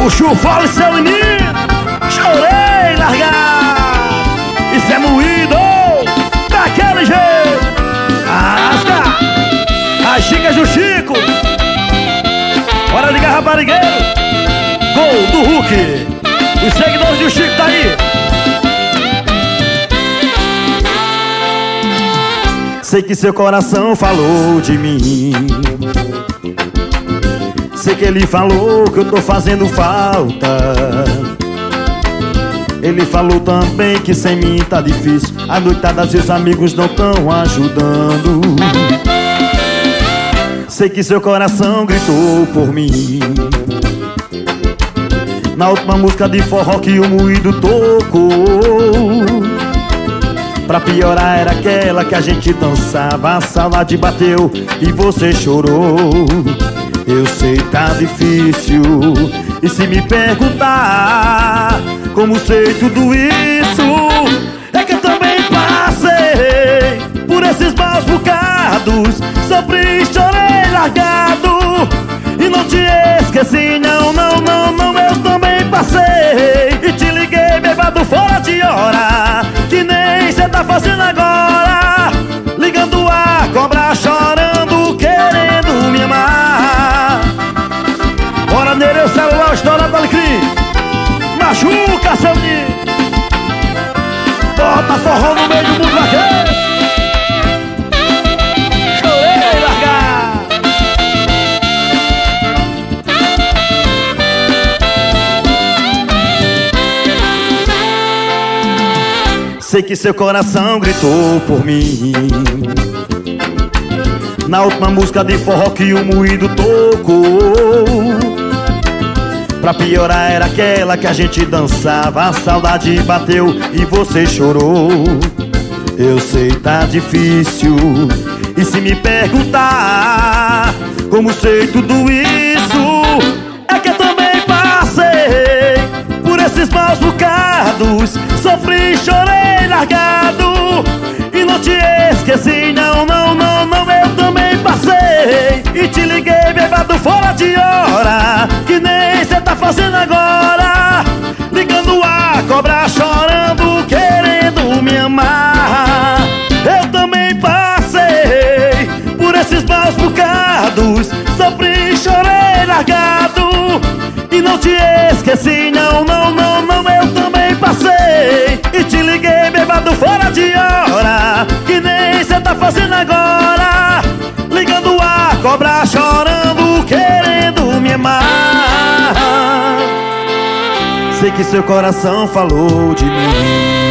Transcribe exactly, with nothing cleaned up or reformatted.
Chuchu, fala seu menino. Chorei, largado. Isso é moído daquele jeito. Asca as chicas do Chico. Bora ligar, raparigueiro. Gol do Hulk. Os seguidores do Chico tá aí. Sei que seu coração falou de mim. Sei que ele falou que eu tô fazendo falta. Ele falou também que sem mim tá difícil. A noitada e os amigos não tão ajudando. Sei que seu coração gritou por mim. Na última música de forró que o moído tocou. Pra piorar era aquela que a gente dançava. A saudade bateu e você chorou. Eu sei tá difícil. E se me perguntar como sei tudo isso, é que eu também passei por esses maus bocados. Sofri, chorei, largado. E não te esqueci, não, não, não, não. Eu também passei e te liguei bêbado fora de hora, que nem cê tá fazendo agora. Ligando a cobra, chorando, querendo me amar. Bora nele, o celular, estoura do alecrim. Machuca, seu menino. Bota forró no meio do mundo vaqueiro. Chorei, largar. Sei que seu coração gritou por mim. Na última música de forró que o moído tocou. Pra piorar era aquela que a gente dançava. A saudade bateu e você chorou. Eu sei tá difícil. E se me perguntar como sei tudo isso, é que eu também passei por esses maus bocados. Sofri, chorei, largado. E não te esqueci, não, não, não, não. Eu também passei e te liguei bêbado fora de hora, que nem cê tá fazendo agora. Ligando a cobra, chorando, querendo me amar. Eu também passei por esses maus bocados. Sofri, chorei, largado. E não te esqueci, não, não, não, não. Eu também passei e te liguei bêbado fora de hora, que nem cê tá fazendo agora. Ligando a cobra, chorando, querendo me amar. Sei que seu coração falou de mim.